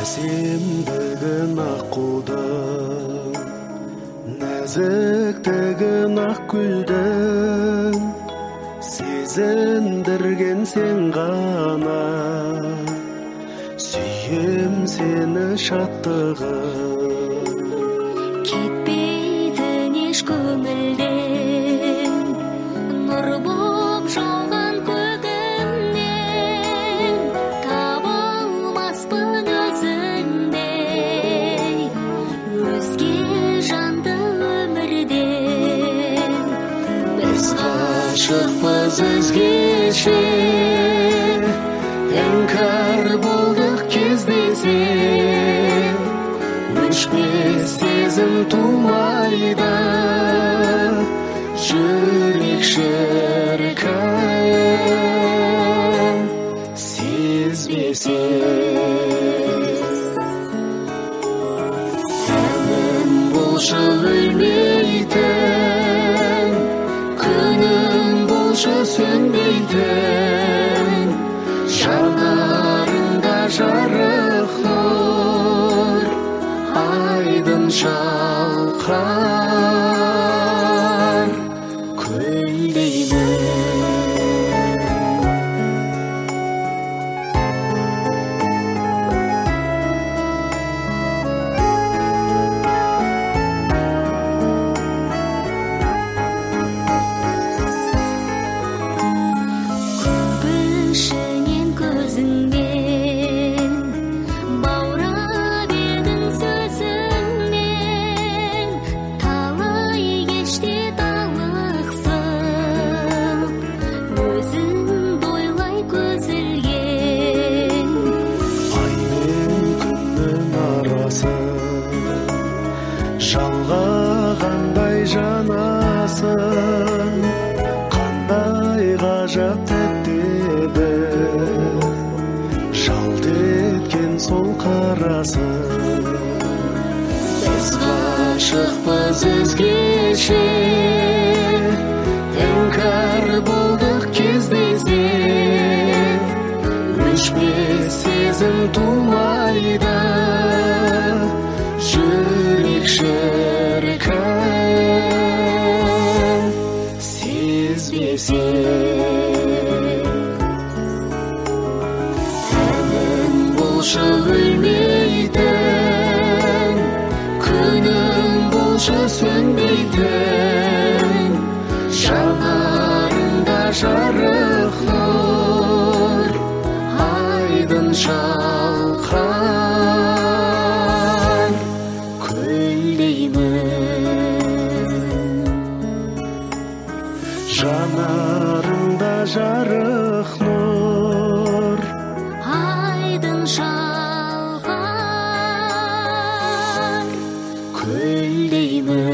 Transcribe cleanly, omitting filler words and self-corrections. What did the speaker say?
әсемдігін аққудың, нәзіктігін ақ гүлдің, сезіндірген сен ғана, сүйем сені шаттығын. Кетпейтін еш көңілден, нұр боп жауған көгімнен, таба алмаспын өзіңдей, өзге жанды өмірден. Біз ғашықпыз өзгеше, іңкәр болдық кездесіп, өшпес сезім тумайды, жүрек шіркін сезбесе. Әнім болшы өлмейтін, күнім болшы сөнбейтін, жанарыңда жарық нұр, айдын шалқар көлдеймін. Ішінен көзіңнен баурап едің сөзіңнен, талай кеште талықсып, өзіңді ойлай көз ілген. Ай мен күннің арасы, жалғағандай жанасың, қандай ғажап тәтті еді, жалт еткен сол қарасың. Біз ғашықпыз өзгеше, іңкәр болдық кездесіп, өшпес сезім тумайды, жүрек шіркін сезбесе. Әнім болшы өлмейтін, күнім болшы сөнбейтін, жанарыңда жарық нұр, айдын шалқар көлдеймін. Жанарыңда жарық нұр, айдын шалқар көлдеймін.